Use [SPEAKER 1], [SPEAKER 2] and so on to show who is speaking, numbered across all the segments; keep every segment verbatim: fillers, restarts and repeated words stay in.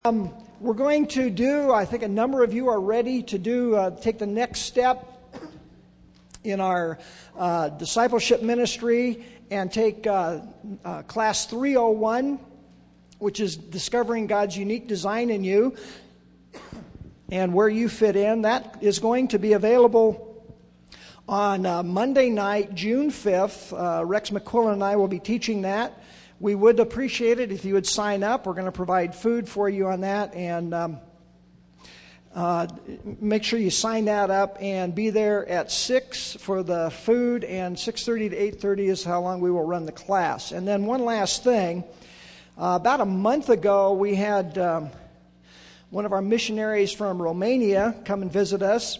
[SPEAKER 1] Um, we're going to do, I think a number of you are ready to do, uh, take the next step in our uh, discipleship ministry and take uh, uh, class three oh one, which is discovering God's unique design in you and where you fit in. That is going to be available on uh, Monday night, June fifth. Uh, Rex McQuillan and I will be teaching that. We would appreciate it if you would sign up. We're going to provide food for you on that, and um, uh, make sure you sign that up and be there at six for the food, and six thirty to eight thirty is how long we will run the class. And then one last thing. Uh, about a month ago, we had um, one of our missionaries from Romania come and visit us,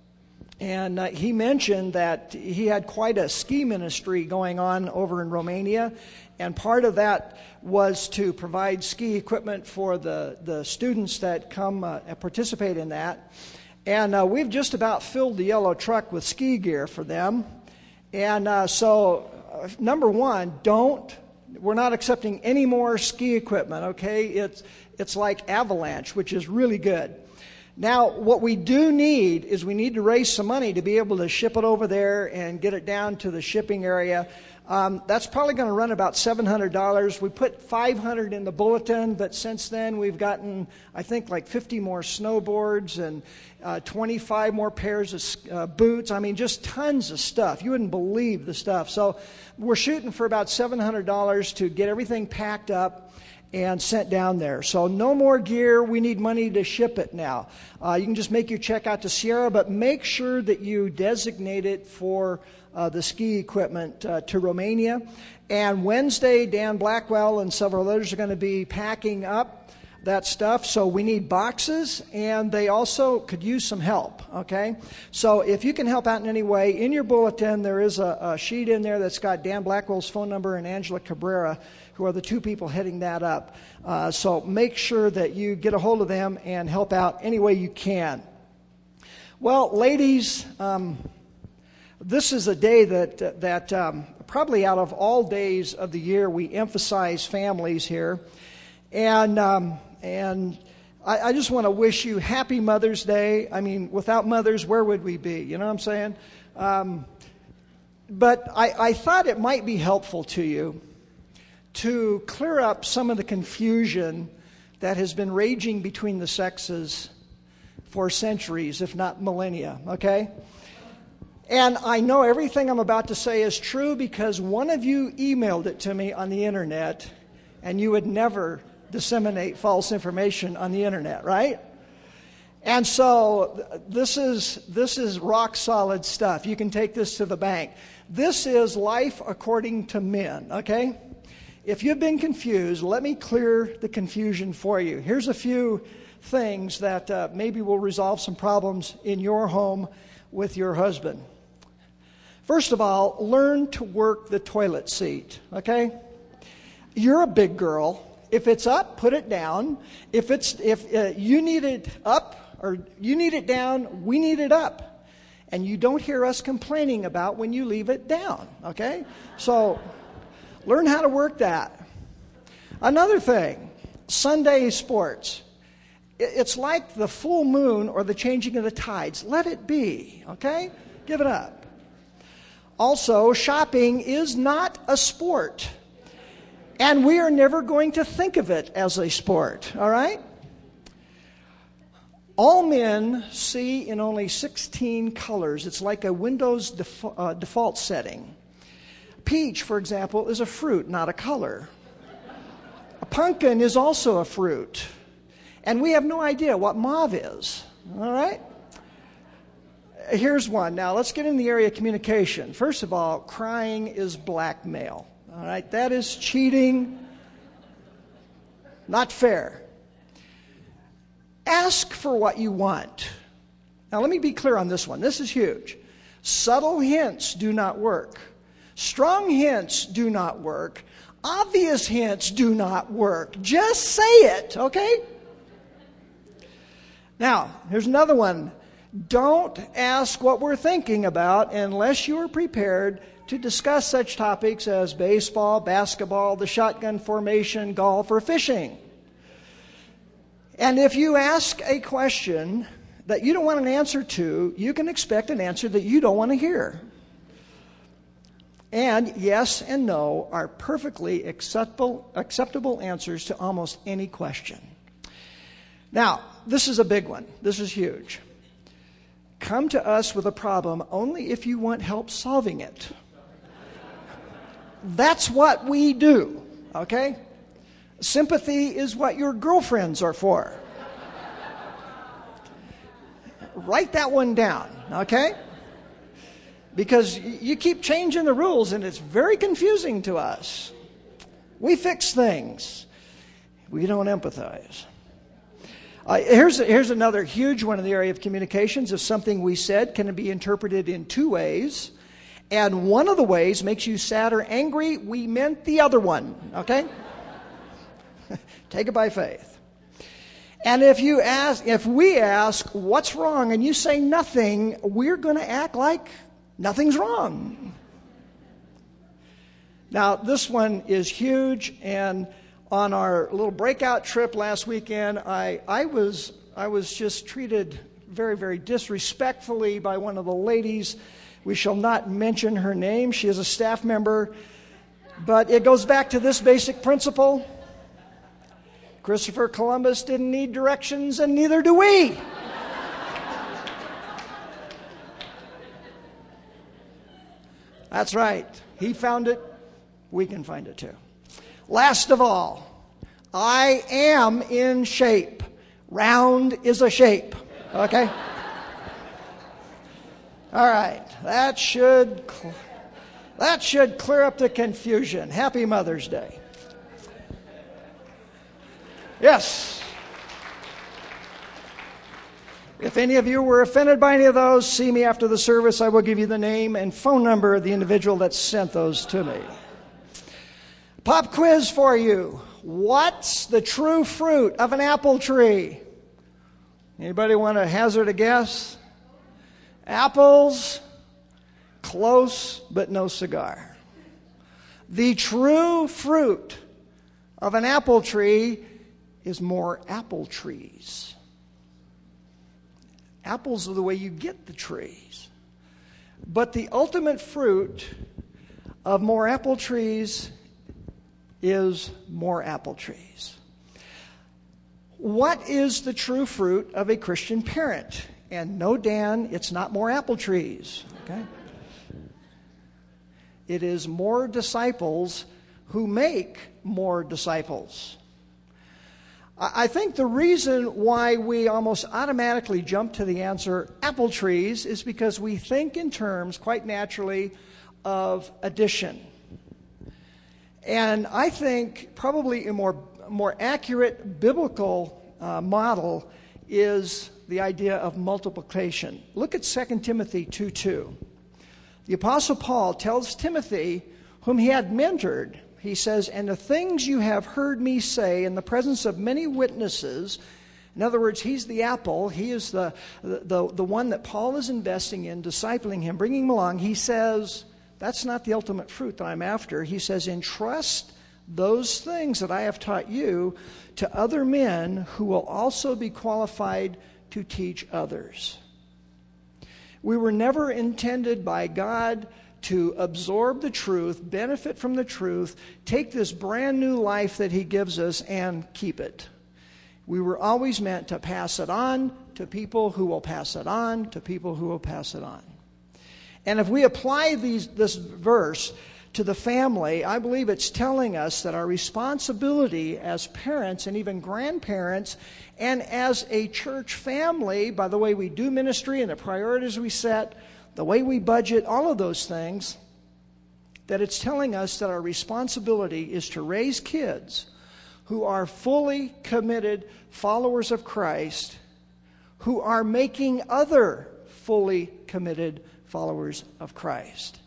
[SPEAKER 1] and uh, he mentioned that he had quite a ski ministry going on over in Romania. And part of that was to provide ski equipment for the, the students that come uh, and participate in that. And uh, we've just about filled the yellow truck with ski gear for them. And uh, so, uh, number one, don't, we're not accepting any more ski equipment, okay? It's, it's like Avalanche, which is really good. Now, what we do need is we need to raise some money to be able to ship it over there and get it down to the shipping area. Um, that's probably going to run about seven hundred dollars. We put five hundred dollars in the bulletin, but since then we've gotten, I think, like fifty more snowboards and uh, twenty-five more pairs of uh, boots. I mean, just tons of stuff. You wouldn't believe the stuff. So we're shooting for about seven hundred dollars to get everything packed up and sent down there. So no more gear. We need money to ship it now. Uh, you can just make your check out to Sierra, but make sure that you designate it for uh, the ski equipment uh, to Romania. And Wednesday, Dan Blackwell and several others are going to be packing up that stuff. So we need boxes, and they also could use some help, okay? So if you can help out in any way, in your bulletin there is a, a sheet in there that's got Dan Blackwell's phone number and Angela Cabrera, who are the two people heading that up. Uh, so make sure that you get a hold of them and help out any way you can. Well, ladies, um, this is a day that that um, probably out of all days of the year we emphasize families here, and um, and I, I just want to wish you happy Mother's Day. I mean, without mothers, where would we be? You know what I'm saying? Um, but I, I thought it might be helpful to you to clear up some of the confusion that has been raging between the sexes for centuries, if not millennia, okay? And I know everything I'm about to say is true because one of you emailed it to me on the internet, and you would never disseminate false information on the internet, right? And so this is this is rock solid stuff. You can take this to the bank. This is life according to men, okay? If you've been confused, let me clear the confusion for you. Here's a few things that uh, maybe will resolve some problems in your home with your husband. First of all, learn to work the toilet seat, okay? You're a big girl. If it's up, put it down. If it's if uh, you need it up or you need it down, we need it up. And you don't hear us complaining about when you leave it down, okay? So learn how to work that. Another thing, Sunday sports. It's like the full moon or the changing of the tides. Let it be, okay? Give it up. Also, shopping is not a sport. And we are never going to think of it as a sport, all right? All men see in only sixteen colors. It's like a Windows def- uh, default setting. Peach, for example, is a fruit, not a color. A pumpkin is also a fruit. And we have no idea what mauve is, all right? Here's one. Now, let's get in the area of communication. First of all, crying is blackmail, all right? That is cheating, not fair. Ask for what you want. Now, let me be clear on this one. This is huge. Subtle hints do not work. Strong hints do not work. Obvious hints do not work. Just say it, okay? Now, here's another one. Don't ask what we're thinking about unless you are prepared to discuss such topics as baseball, basketball, the shotgun formation, golf, or fishing. And if you ask a question that you don't want an answer to, you can expect an answer that you don't want to hear. And yes and no are perfectly acceptable, acceptable answers to almost any question. Now, this is a big one. This is huge. Come to us with a problem only if you want help solving it. That's what we do, okay? Sympathy is what your girlfriends are for. Write that one down, okay? Because you keep changing the rules and it's very confusing to us. We fix things. We don't empathize. Uh, here's, here's another huge one in the area of communications. If something we said can be interpreted in two ways, and one of the ways makes you sad or angry, we meant the other one, okay? Take it by faith. And if you ask, if we ask, what's wrong, and you say nothing, we're going to act like nothing's wrong. Now, this one is huge, and on our little breakout trip last weekend, I, I was I was just treated very, very disrespectfully by one of the ladies. We shall not mention her name. She is a staff member. But it goes back to this basic principle. Christopher Columbus didn't need directions, and neither do we. That's right. He found it. We can find it too. Last of all, I am in shape. Round is a shape. Okay? All right. That should cl- that should clear up the confusion. Happy Mother's Day. Yes. If any of you were offended by any of those, see me after the service. I will give you the name and phone number of the individual that sent those to me. Pop quiz for you. What's the true fruit of an apple tree? Anybody want to hazard a guess? Apples. Close, but no cigar. The true fruit of an apple tree is more apple trees. Apples are the way you get the trees. But the ultimate fruit of more apple trees is more apple trees. What is the true fruit of a Christian parent? And no, Dan, it's not more apple trees. Okay? It is more disciples who make more disciples. I think the reason why we almost automatically jump to the answer apple trees is because we think in terms, quite naturally, of addition. And I think probably a more, more accurate biblical uh, model is the idea of multiplication. Look at Second Timothy two two. The Apostle Paul tells Timothy, whom he had mentored, he says, and the things you have heard me say in the presence of many witnesses. In other words, he's the apple. He is the, the, the one that Paul is investing in, discipling him, bringing him along. He says, that's not the ultimate fruit that I'm after. He says, entrust those things that I have taught you to other men who will also be qualified to teach others. We were never intended by God to absorb the truth, benefit from the truth, take this brand new life that he gives us and keep it. We were always meant to pass it on to people who will pass it on to people who will pass it on. And if we apply these, this verse to the family, I believe it's telling us that our responsibility as parents and even grandparents and as a church family, by the way we do ministry and the priorities we set, the way we budget, all of those things, that it's telling us that our responsibility is to raise kids who are fully committed followers of Christ, who are making other fully committed followers of Christ.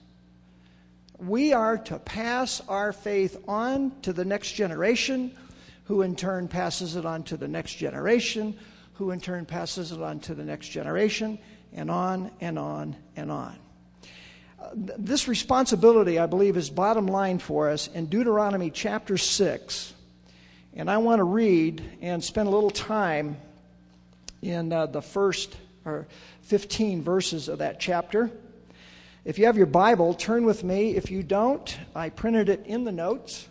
[SPEAKER 1] We are to pass our faith on to the next generation, who in turn passes it on to the next generation, who in turn passes it on to the next generation, and on and on and on. Uh, this responsibility, I believe, is bottom line for us in Deuteronomy chapter six. And I want to read and spend a little time in uh, the first or fifteen verses of that chapter. If you have your Bible, turn with me. If you don't, I printed it in the notes.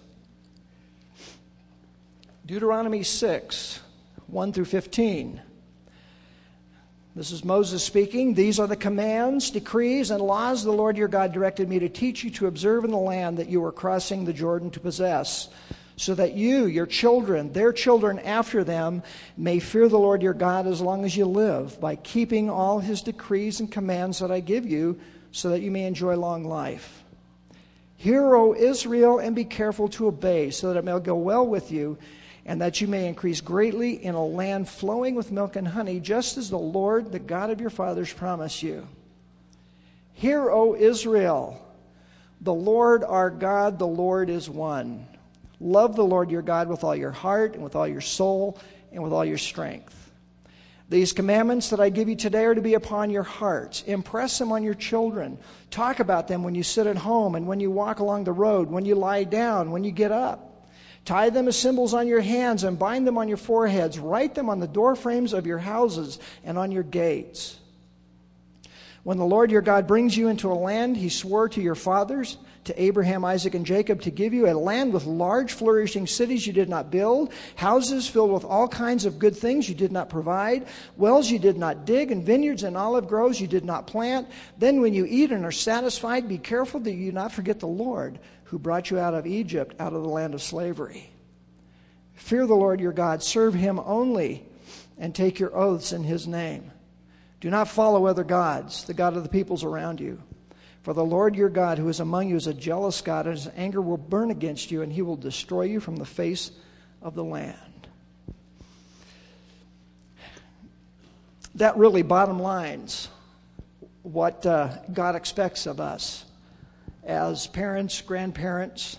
[SPEAKER 1] Deuteronomy six, one through fifteen. This is Moses speaking. These are the commands, decrees, and laws the Lord your God directed me to teach you to observe in the land that you are crossing the Jordan to possess, so that you, your children, their children after them, may fear the Lord your God as long as you live, by keeping all his decrees and commands that I give you, so that you may enjoy long life. Hear, O Israel, and be careful to obey, so that it may go well with you, and that you may increase greatly in a land flowing with milk and honey, just as the Lord, the God of your fathers, promised you. Hear, O Israel, the Lord our God, the Lord is one. Love the Lord your God with all your heart, and with all your soul, and with all your strength. These commandments that I give you today are to be upon your hearts. Impress them on your children. Talk about them when you sit at home and when you walk along the road, when you lie down, when you get up. Tie them as symbols on your hands and bind them on your foreheads. Write them on the doorframes of your houses and on your gates. When the Lord your God brings you into a land he swore to your fathers, to Abraham, Isaac, and Jacob, to give you a land with large flourishing cities you did not build, houses filled with all kinds of good things you did not provide, wells you did not dig, and vineyards and olive groves you did not plant, then when you eat and are satisfied, be careful that you not forget the Lord, who brought you out of Egypt, out of the land of slavery. Fear the Lord your God, serve him only, and take your oaths in his name. Do not follow other gods, the God of the peoples around you. For the Lord your God, who is among you, is a jealous God, and his anger will burn against you, and he will destroy you from the face of the land. That really bottom lines what uh, God expects of us as parents, grandparents,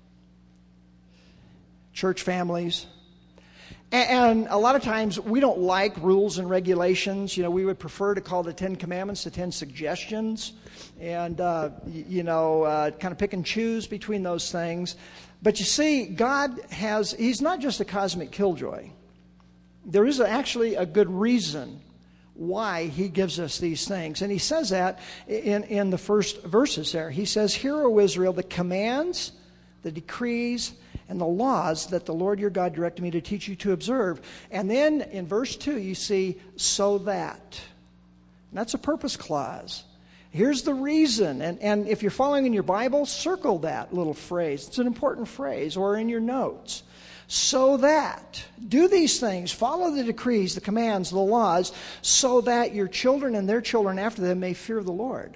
[SPEAKER 1] church families. And a lot of times we don't like rules and regulations. You know, we would prefer to call the Ten Commandments the Ten Suggestions, and uh, you know, uh, kind of pick and choose between those things. But you see, God has, he's not just a cosmic killjoy. There is actually a good reason why he gives us these things. And he says that in, in the first verses there. He says, Hear, O Israel, the commands, the decrees, and the laws that the Lord your God directed me to teach you to observe. And then in verse two, you see, so that. And that's a purpose clause. Here's the reason. And, and if you're following in your Bible, circle that little phrase. It's an important phrase, or in your notes. So that. Do these things. Follow the decrees, the commands, the laws, so that your children and their children after them may fear the Lord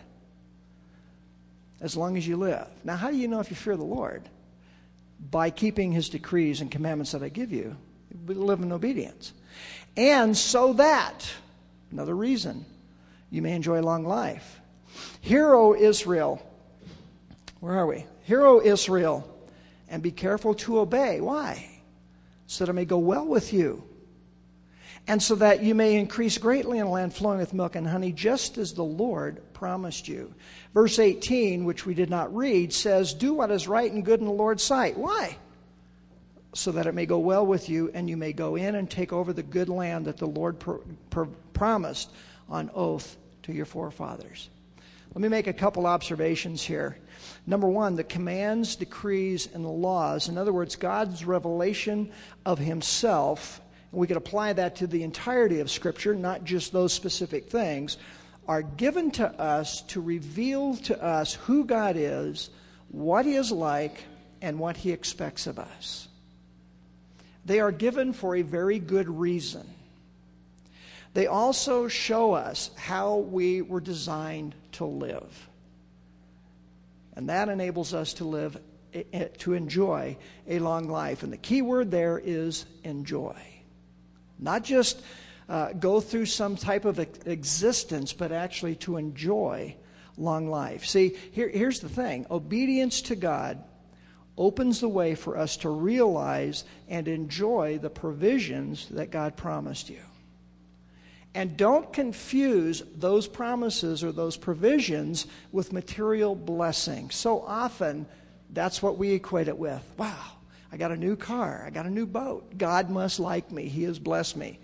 [SPEAKER 1] as long as you live. Now, how do you know if you fear the Lord? By keeping his decrees and commandments that I give you. We live in obedience. And so that, another reason, you may enjoy long life. Hear, O Israel. Where are we? Hear, O Israel, and be careful to obey. Why? So that it may go well with you. And so that you may increase greatly in a land flowing with milk and honey, just as the Lord promised you. Verse eighteen, which we did not read, says, Do what is right and good in the Lord's sight. Why? So that it may go well with you, and you may go in and take over the good land that the Lord pro- pro- promised on oath to your forefathers. Let me make a couple observations here. Number one, the commands, decrees, and the laws. In other words, God's revelation of himself, and we could apply that to the entirety of Scripture, not just those specific things, are given to us to reveal to us who God is, what he is like, and what he expects of us. They are given for a very good reason. They also show us how we were designed to live. And that enables us to live, to enjoy a long life. And the key word there is enjoy. Not just uh, go through some type of existence, but actually to enjoy long life. See, here, here's the thing. Obedience to God opens the way for us to realize and enjoy the provisions that God promised you. And don't confuse those promises or those provisions with material blessing. So often, that's what we equate it with. Wow, I got a new car. I got a new boat. God must like me. He has blessed me.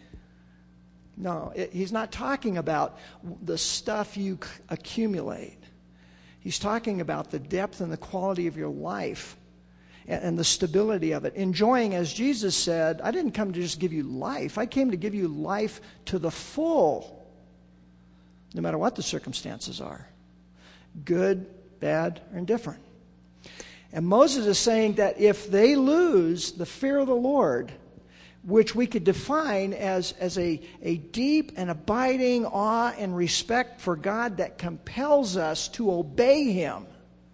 [SPEAKER 1] No, it, he's not talking about the stuff you c- accumulate. He's talking about the depth and the quality of your life and, and the stability of it. Enjoying, as Jesus said, I didn't come to just give you life. I came to give you life to the full, no matter what the circumstances are, good, bad, or indifferent. And Moses is saying that if they lose the fear of the Lord, which we could define as, as a, a deep and abiding awe and respect for God that compels us to obey Him.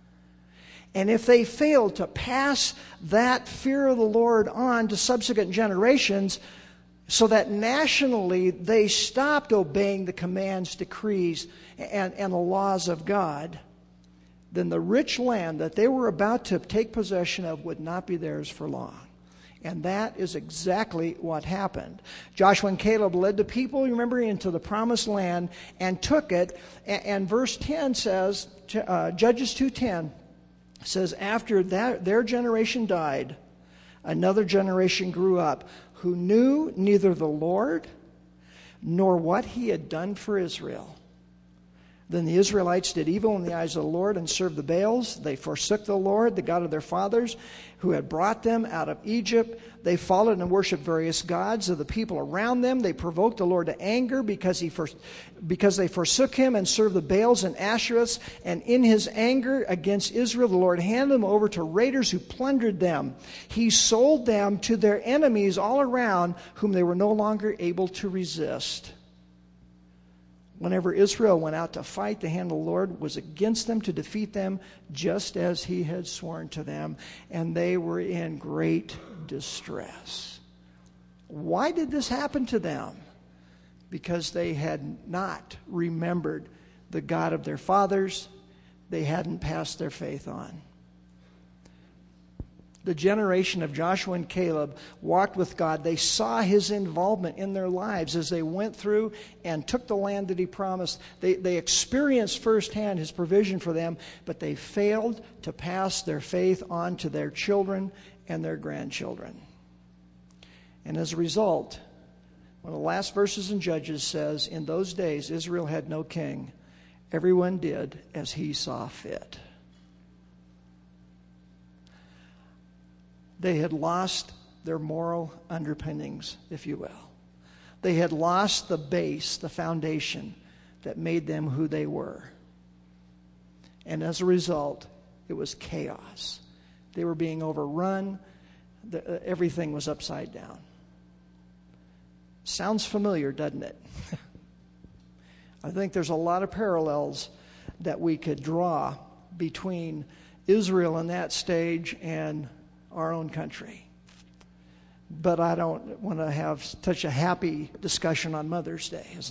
[SPEAKER 1] And if they fail to pass that fear of the Lord on to subsequent generations, so that nationally they stopped obeying the commands, decrees, and, and the laws of God, then the rich land that they were about to take possession of would not be theirs for long. And that is exactly what happened. Joshua and Caleb led the people, remember, into the promised land and took it. And, and verse ten says, uh, Judges two ten says, after that, their generation died, another generation grew up who knew neither the Lord nor what He had done for Israel. Then the Israelites did evil in the eyes of the Lord and served the Baals. They forsook the Lord, the God of their fathers, who had brought them out of Egypt. They followed and worshipped various gods of the people around them. They provoked the Lord to anger because he for, because they forsook Him and served the Baals and Ashereths. And in His anger against Israel, the Lord handed them over to raiders who plundered them. He sold them to their enemies all around, whom they were no longer able to resist. Whenever Israel went out to fight, the hand of the Lord was against them to defeat them, just as He had sworn to them, and they were in great distress. Why did this happen to them? Because they had not remembered the God of their fathers. They hadn't passed their faith on. The generation of Joshua and Caleb walked with God. They saw His involvement in their lives as they went through and took the land that He promised. They, they experienced firsthand His provision for them, but they failed to pass their faith on to their children and their grandchildren. And as a result, one of the last verses in Judges says, in those days Israel had no king. Everyone did as he saw fit. They had lost their moral underpinnings, if you will. They had lost the base, the foundation that made them who they were. And as a result, it was chaos. They were being overrun. The, uh, everything was upside down. Sounds familiar, doesn't it? I think there's a lot of parallels that we could draw between Israel in that stage and our own country. But I don't want to have such a happy discussion on Mother's Day as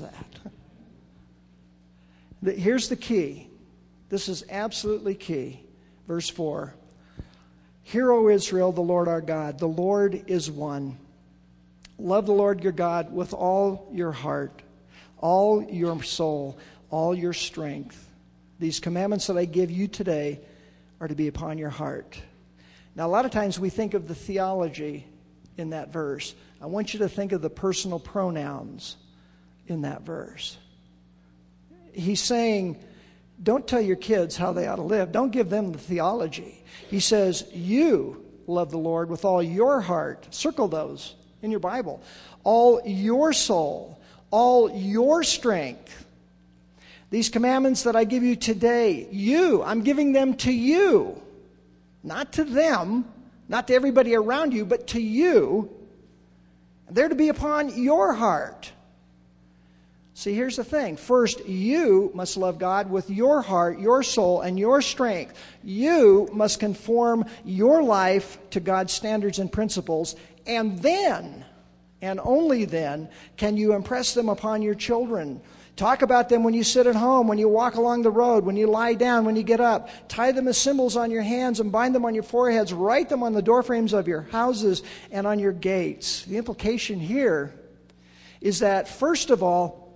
[SPEAKER 1] that. Here's the key. This is absolutely key. Verse four. Hear, O Israel, the Lord our God. The Lord is one. Love the Lord your God with all your heart, all your soul, all your strength. These commandments that I give you today are to be upon your heart. Now, a lot of times we think of the theology in that verse. I want you to think of the personal pronouns in that verse. He's saying, don't tell your kids how they ought to live. Don't give them the theology. He says, you love the Lord with all your heart. Circle those in your Bible. All your soul, all your strength. These commandments that I give you today, you, I'm giving them to you. Not to them, not to everybody around you, but to you. They're to be upon your heart. See, here's the thing. First, you must love God with your heart, your soul, and your strength. You must conform your life to God's standards and principles. And then, and only then, can you impress them upon your children. Talk about them when you sit at home, when you walk along the road, when you lie down, when you get up. Tie them as symbols on your hands and bind them on your foreheads. Write them on the doorframes of your houses and on your gates. The implication here is that, first of all,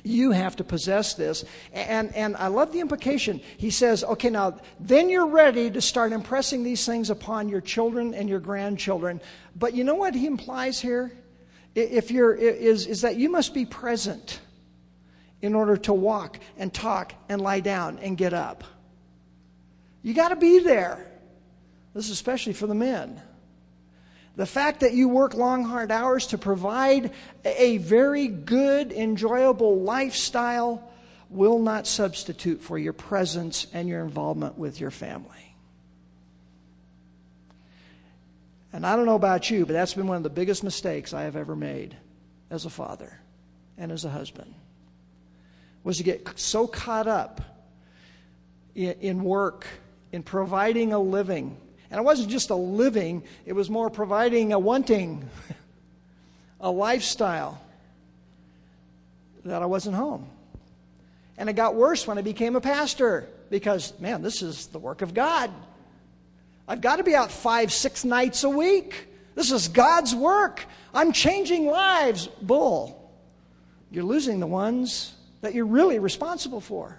[SPEAKER 1] You have to possess this. And, and I love the implication. He says, okay, now, then you're ready to start impressing these things upon your children and your grandchildren. But you know what he implies here? If you're, is, is that you must be present in order to walk and talk and lie down and get up. You got to be there. This is especially for the men. The fact that you work long, hard hours to provide a very good, enjoyable lifestyle will not substitute for your presence and your involvement with your family. And I don't know about you, but that's been one of the biggest mistakes I have ever made as a father and as a husband, was to get so caught up in, in work, in providing a living. And it wasn't just a living, it was more providing a wanting, a lifestyle, that I wasn't home. And it got worse when I became a pastor, because, man, this is the work of God. I've got to be out five, six nights a week. This is God's work. I'm changing lives. Bull. You're losing the ones that you're really responsible for.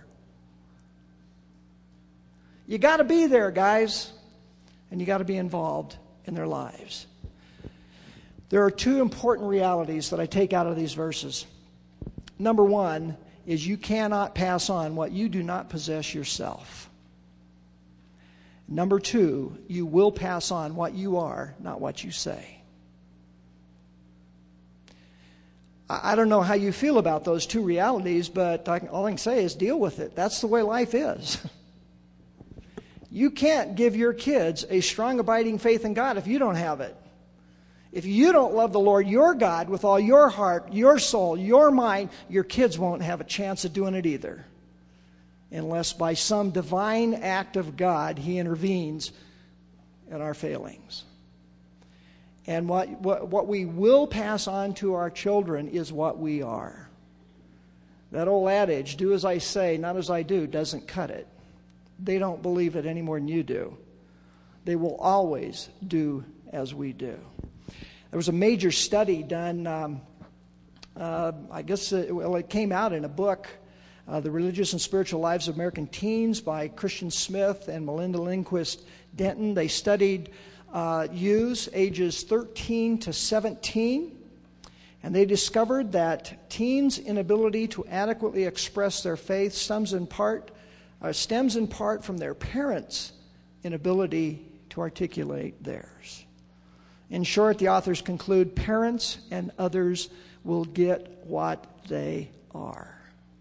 [SPEAKER 1] You got to be there, guys. And you got to be involved in their lives. There are two important realities that I take out of these verses. Number one is you cannot pass on what you do not possess yourself. Number two, you will pass on what you are, not what you say. I don't know how you feel about those two realities, but I can, all I can say is deal with it. That's the way life is. You can't give your kids a strong, abiding faith in God if you don't have it. If you don't love the Lord your God with all your heart, your soul, your mind, your kids won't have a chance of doing it either. Unless by some divine act of God, He intervenes in our failings. And what, what, what we will pass on to our children is what we are. That old adage, do as I say, not as I do, doesn't cut it. They don't believe it any more than you do. They will always do as we do. There was a major study done, um, uh, I guess it, well, it came out in a book, uh, The Religious and Spiritual Lives of American Teens by Christian Smith and Melinda Lindquist Denton. They studied uh, youths ages thirteen to seventeen, and they discovered that teens' inability to adequately express their faith stems in part Uh, stems in part from their parents' inability to articulate theirs. In short, the authors conclude parents and others will get what they are.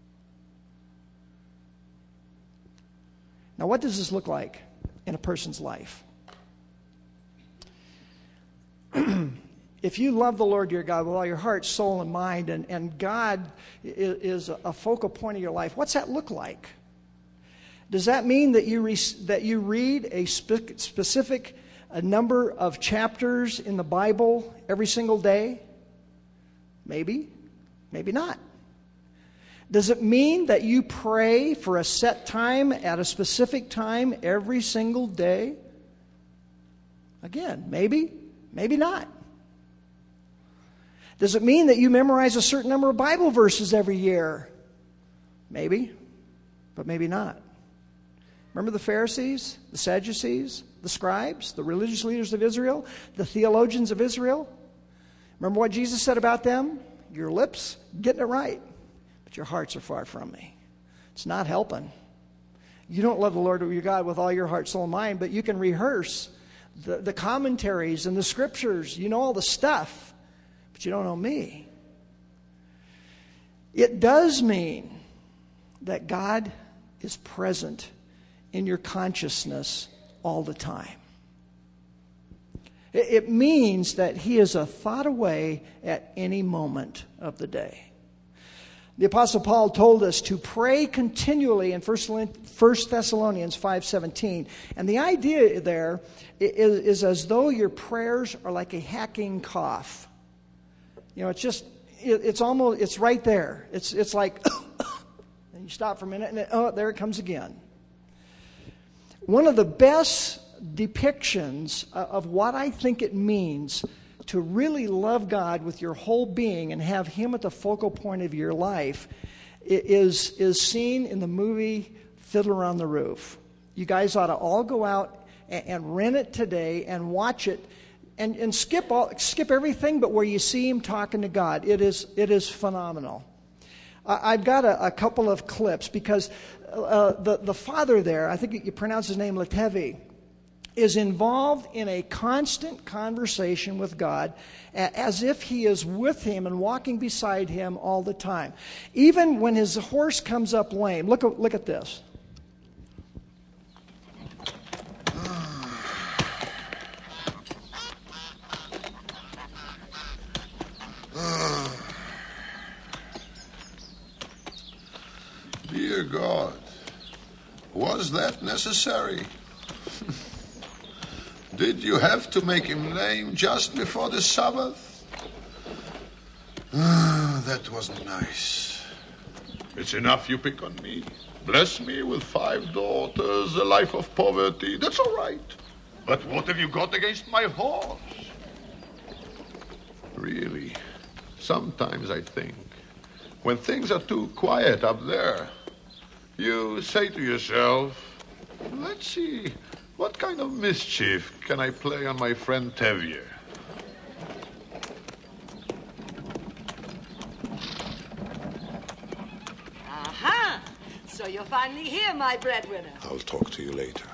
[SPEAKER 1] Now, what does this look like in a person's life? If you love the Lord your God with all your heart, soul, and mind, and, and God is, is a focal point of your life, what's that look like? Does that mean that you re- that you read a spe- specific a number of chapters in the Bible every single day? Maybe, maybe not. Does it mean that you pray for a set time at a specific time every single day? Again, maybe, maybe not. Does it mean that you memorize a certain number of Bible verses every year? Maybe, but maybe not. Remember the Pharisees, the Sadducees, the scribes, the religious leaders of Israel, the theologians of Israel? Remember what Jesus said about them? Your lips, getting it right, but your hearts are far from me. It's not helping. You don't love the Lord your God with all your heart, soul, and mind, but you can rehearse the, the commentaries and the scriptures. You know all the stuff, but you don't know me. It does mean that God is present in your consciousness all the time. It means that He is a thought away at any moment of the day. The Apostle Paul told us to pray continually in First Thessalonians five seventeen. And the idea there is, is as though your prayers are like a hacking cough. You know, it's just, it, it's almost, it's right there. It's, it's like, and you stop for a minute and it, oh, there it comes again. One of the best depictions of what I think it means to really love God with your whole being and have Him at the focal point of your life is, is seen in the movie Fiddler on the Roof. You guys ought to all go out and, and rent it today and watch it and, and skip all, skip everything but where you see him talking to God. It is, it is phenomenal. Uh, I've got a, a couple of clips because uh, the, the father there, I think you pronounce his name Letevi, is involved in a constant conversation with God as if he is with him and walking beside him all the time. Even when his horse comes up lame. Look, look at this.
[SPEAKER 2] Dear God, was that necessary? Did you have to make him lame just before the Sabbath? Ah, that wasn't nice. It's enough you pick on me. Bless me with five daughters, a life of poverty. That's all right. But what have you got against my horse? Really, sometimes I think, when things are too quiet up there, you say to yourself, let's see, what kind of mischief can I play on my friend Tevye?
[SPEAKER 3] Aha! So you're finally here, my breadwinner.
[SPEAKER 2] I'll talk to you later.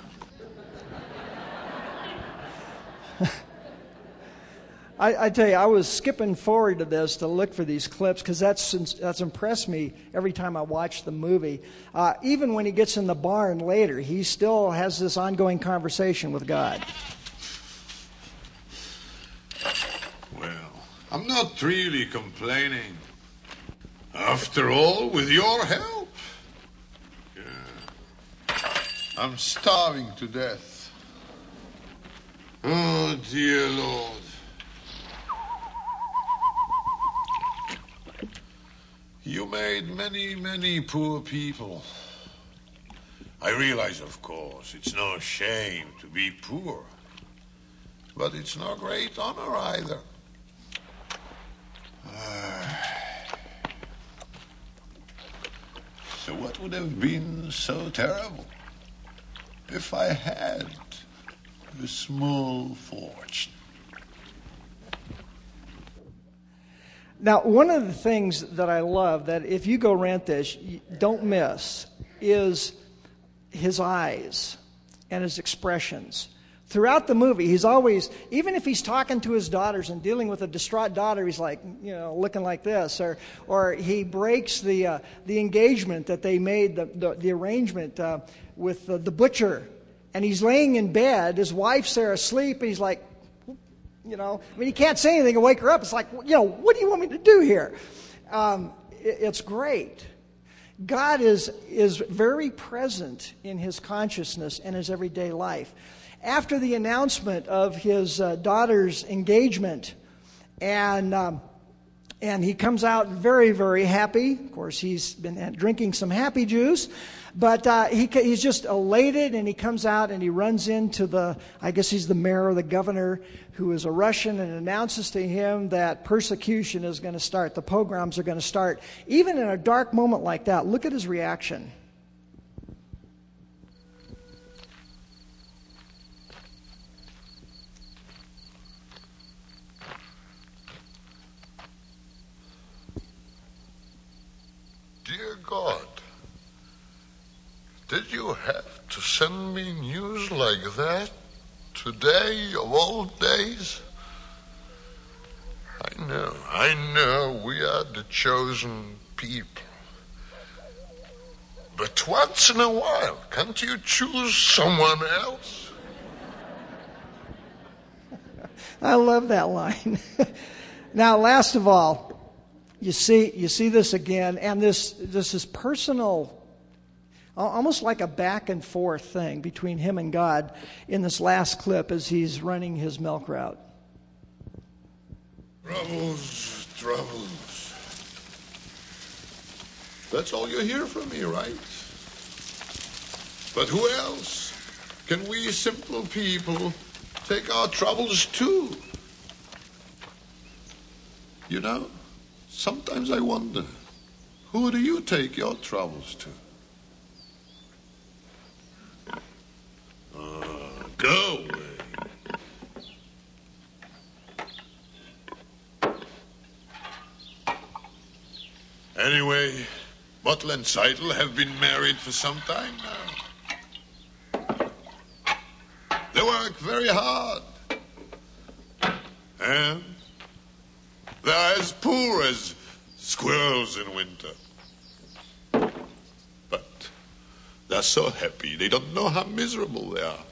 [SPEAKER 1] I, I tell you, I was skipping forward to this to look for these clips because that's that's impressed me every time I watch the movie. Uh, even when he gets in the barn later, he still has this ongoing conversation with God.
[SPEAKER 2] Well, I'm not really complaining. After all, with your help. Yeah. I'm starving to death. Oh, dear Lord. You made many, many poor people. I realize, of course, it's no shame to be poor. But it's no great honor either. Uh, so what would have been so terrible if I had a small fortune?
[SPEAKER 1] Now, one of the things that I love that if you go rent this, you don't miss, is his eyes and his expressions. Throughout the movie, he's always, even if he's talking to his daughters and dealing with a distraught daughter, he's like, you know, looking like this. Or or he breaks the uh, the engagement that they made, the, the, the arrangement uh, with the, the butcher. And he's laying in bed, his wife's there asleep, and he's like, you know, I mean, he can't say anything and wake her up. It's like, you know, what do you want me to do here? Um, it, it's great. God is is very present in his consciousness and his everyday life. After the announcement of his uh, daughter's engagement, and um, and he comes out very, very happy. Of course, he's been drinking some happy juice, but uh, he he's just elated, and he comes out and he runs into the, I guess he's the mayor or the governor, who is a Russian, and announces to him that persecution is going to start. The pogroms are going to start. Even in a dark moment like that, look at his reaction.
[SPEAKER 2] Dear God, did you have to send me news like that today of all days? I know, I know we are the chosen people. But once in a while, can't you choose someone else?
[SPEAKER 1] I love that line. Now, last of all, You see, you see this again, and this this is personal, almost like a back and forth thing between him and God in this last clip as he's running his milk route.
[SPEAKER 2] Troubles, troubles. That's all you hear from me, right? But who else can we simple people take our troubles to? You know? Sometimes I wonder, Who do you take your troubles to? Uh, go away. Anyway, Butler and Seidel have been married for some time now. They work very hard. And they're as poor as squirrels in winter. But they're so happy, they don't know how miserable they are.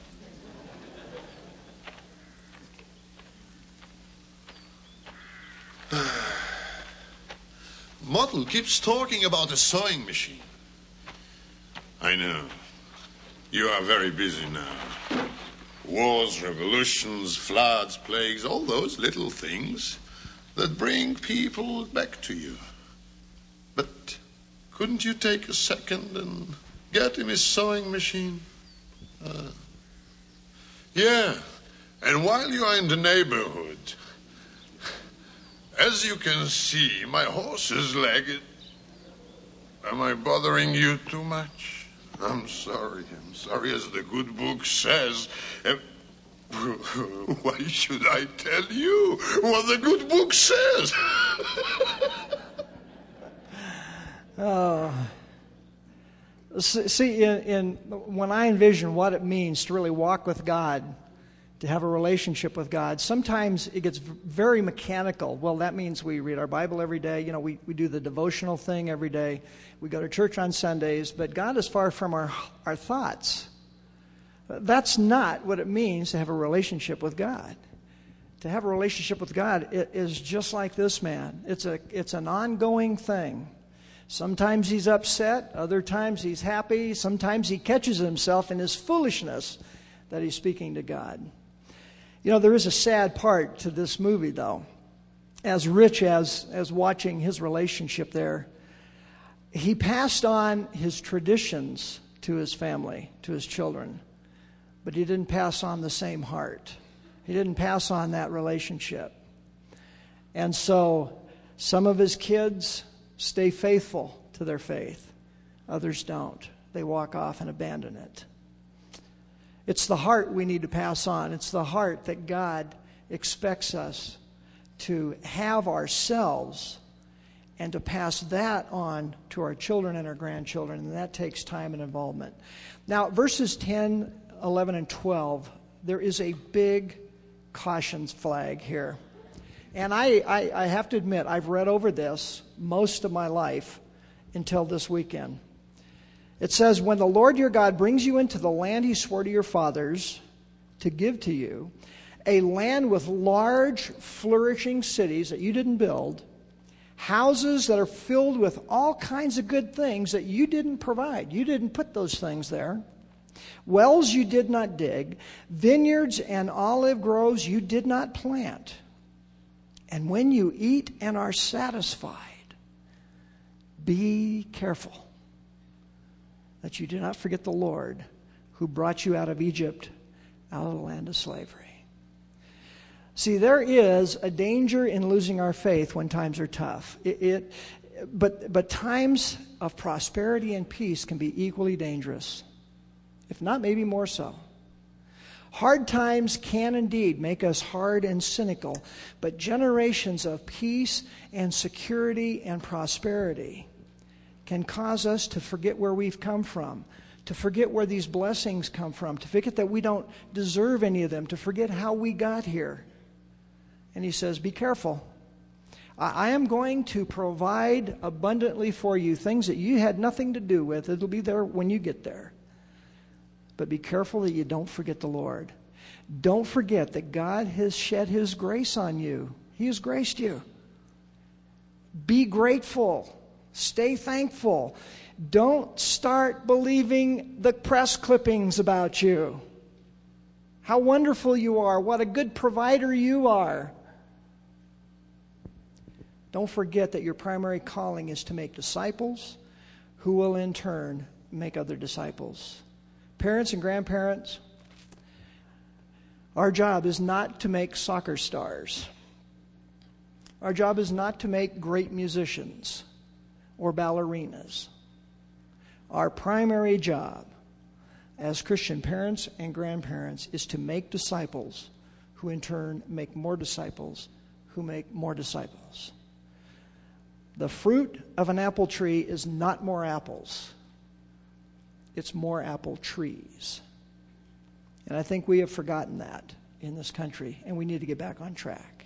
[SPEAKER 2] Mottel keeps talking about a sewing machine. I know. You are very busy now. Wars, revolutions, floods, plagues, all those little things that bring people back to you. But couldn't you take a second and get him his sewing machine? Uh, yeah, and while you are in the neighborhood, as you can see, my horse's leg... Am I bothering you too much? I'm sorry. I'm sorry, as the good book says. And why should I tell you what the good book says?
[SPEAKER 1] Oh. See, in, in when I envision what it means to really walk with God, to have a relationship with God, sometimes it gets very mechanical. Well, that means we read our Bible every day. You know, we, we do the devotional thing every day. We go to church on Sundays. But God is far from our, our thoughts. That's not what it means to have a relationship with God. To have a relationship with God it is just like this man. It's a it's an ongoing thing. Sometimes he's upset. Other times he's happy. Sometimes he catches himself in his foolishness that he's speaking to God. You know, there is a sad part to this movie, though. As rich as, as watching his relationship there, he passed on his traditions to his family, to his children, but he didn't pass on the same heart. He didn't pass on that relationship. And so some of his kids stay faithful to their faith. Others don't. They walk off and abandon it. It's the heart we need to pass on. It's the heart that God expects us to have ourselves and to pass that on to our children and our grandchildren. And that takes time and involvement. Now, verses ten, eleven, and twelve, there is a big caution flag here. And I, I, I have to admit, I've read over this most of my life until this weekend. It says, when the Lord your God brings you into the land he swore to your fathers to give to you, a land with large, flourishing cities that you didn't build, houses that are filled with all kinds of good things that you didn't provide. You didn't put those things there. Wells you did not dig, vineyards and olive groves you did not plant. And when you eat and are satisfied, be careful that you do not forget the Lord who brought you out of Egypt, out of the land of slavery. See, there is a danger in losing our faith when times are tough. It, it, but, but times of prosperity and peace can be equally dangerous, if not maybe more so. Hard times can indeed make us hard and cynical, but generations of peace and security and prosperity can cause us to forget where we've come from, to forget where these blessings come from, to forget that we don't deserve any of them, to forget how we got here. And he says, be careful. I am going to provide abundantly for you things that you had nothing to do with. It'll be there when you get there. But be careful that you don't forget the Lord. Don't forget that God has shed his grace on you. He has graced you. Be grateful. Stay thankful. Don't start believing the press clippings about you. How wonderful you are. What a good provider you are. Don't forget that your primary calling is to make disciples who will in turn make other disciples. Parents and grandparents, our job is not to make soccer stars. Our job is not to make great musicians. or ballerinas. Our primary job as Christian parents and grandparents is to make disciples who in turn make more disciples who make more disciples. The fruit of an apple tree is not more apples. It's more apple trees. And I think we have forgotten that in this country, and we need to get back on track.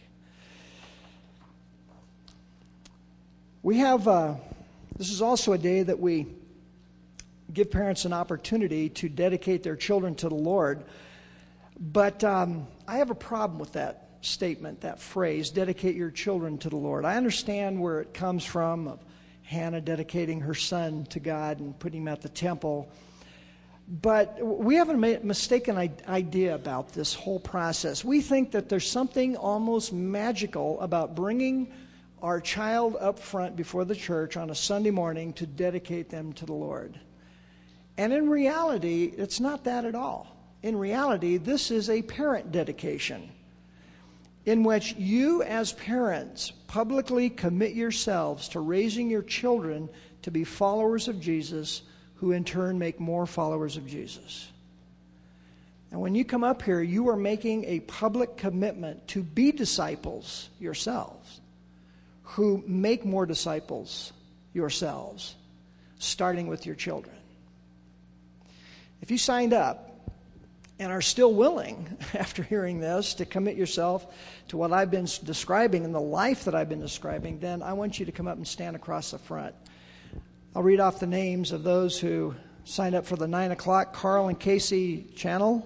[SPEAKER 1] We have, uh, this is also a day that we give parents an opportunity to dedicate their children to the Lord. But um, I have a problem with that statement, that phrase, dedicate your children to the Lord. I understand where it comes from, of Hannah dedicating her son to God and putting him at the temple. But we have a mistaken idea about this whole process. We think that there's something almost magical about bringing our child up front before the church on a Sunday morning to dedicate them to the Lord. And in reality, it's not that at all. In reality, this is a parent dedication in which you as parents publicly commit yourselves to raising your children to be followers of Jesus, who in turn make more followers of Jesus. And when you come up here, you are making a public commitment to be disciples yourselves, who make more disciples yourselves, starting with your children. If you signed up and are still willing, after hearing this, to commit yourself to what I've been describing and the life that I've been describing, then I want you to come up and stand across the front. I'll read off the names of those who signed up for the nine o'clock. Carl and Casey Channel,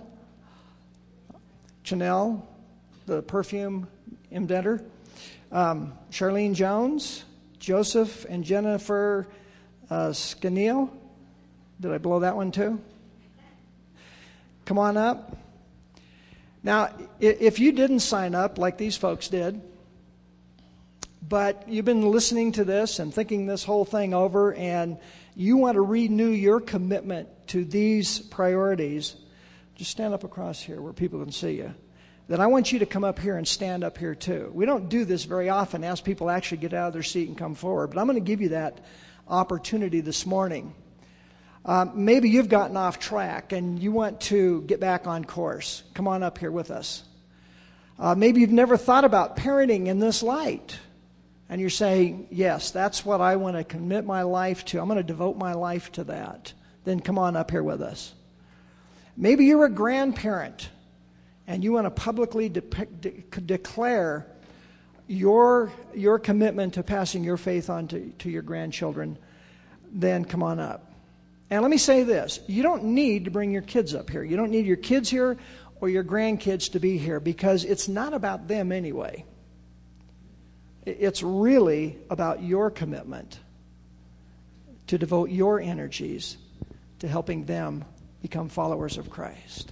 [SPEAKER 1] Chanel, the perfume inventor, um, Charlene Jones, Joseph and Jennifer uh, Scanio. Did I blow that one too? Come on up. Now, if you didn't sign up like these folks did, but you've been listening to this and thinking this whole thing over, and you want to renew your commitment to these priorities, just stand up across here where people can see you. Then I want you to come up here and stand up here too. We don't do this very often, ask people to actually get out of their seat and come forward, but I'm going to give you that opportunity this morning. Uh, maybe you've gotten off track and you want to get back on course. Come on up here with us. Uh, maybe you've never thought about parenting in this light. And you're saying, yes, that's what I want to commit my life to. I'm going to devote my life to that. Then come on up here with us. Maybe you're a grandparent and you want to publicly de- de- declare your, your commitment to passing your faith on to, to your grandchildren. Then come on up. And let me say this, you don't need to bring your kids up here. You don't need your kids here or your grandkids to be here, because it's not about them anyway. It's really about your commitment to devote your energies to helping them become followers of Christ.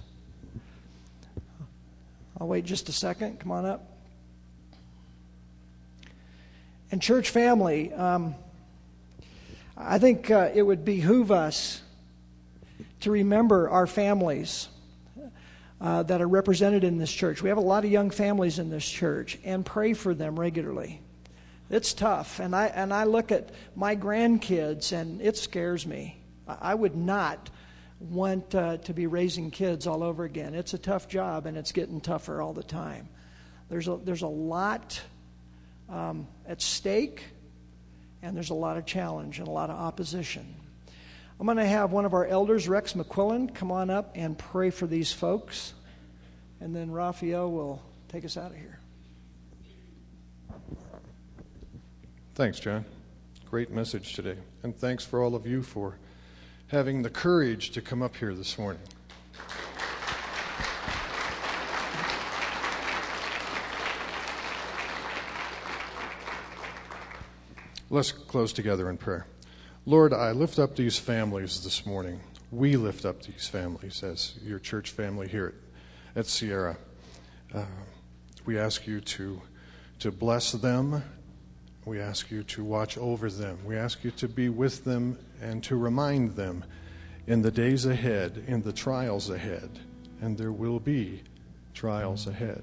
[SPEAKER 1] I'll wait just a second. Come on up. And church family, um, I think uh, it would behoove us to remember our families uh, that are represented in this church. We have a lot of young families in this church, and pray for them regularly. It's tough, and I and I look at my grandkids, and it scares me. I would not want uh, to be raising kids all over again. It's a tough job, and it's getting tougher all the time. There's a there's a lot um, at stake. And there's a lot of challenge and a lot of opposition. I'm going to have one of our elders, Rex McQuillan, come on up and pray for these folks. And then Raphael will take us out of here.
[SPEAKER 4] Thanks, John. Great message today. And thanks for all of you for having the courage to come up here this morning. Let's close together in prayer. Lord, I lift up these families this morning. We lift up these families as your church family here at, at Sierra. Uh, we ask you to, to bless them. We ask you to watch over them. We ask you to be with them and to remind them in the days ahead, in the trials ahead, and there will be trials ahead,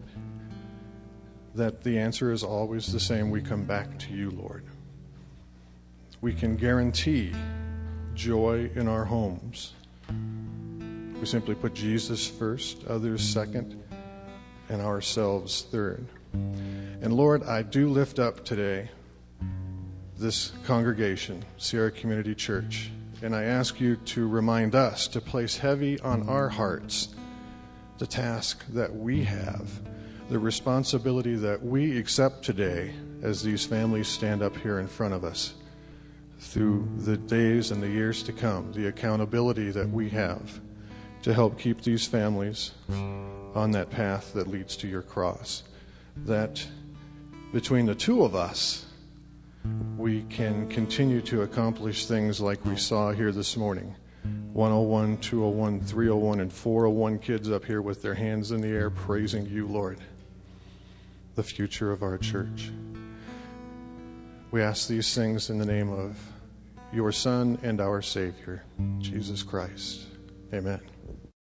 [SPEAKER 4] that the answer is always the same. We come back to you, Lord. we can guarantee joy in our homes. We simply put Jesus first, others second, and ourselves third. And Lord, I do lift up today this congregation, Sierra Community Church, and I ask you to remind us to place heavy on our hearts the task that we have, the responsibility that we accept today as these families stand up here in front of us through the days and the years to come, the accountability that we have to help keep these families on that path that leads to your cross. That between the two of us, we can continue to accomplish things like we saw here this morning. one oh one, two oh one, three oh one, and four oh one kids up here with their hands in the air praising you, Lord, the future of our church. We ask these things in the name of your Son and our Savior, Jesus Christ. Amen.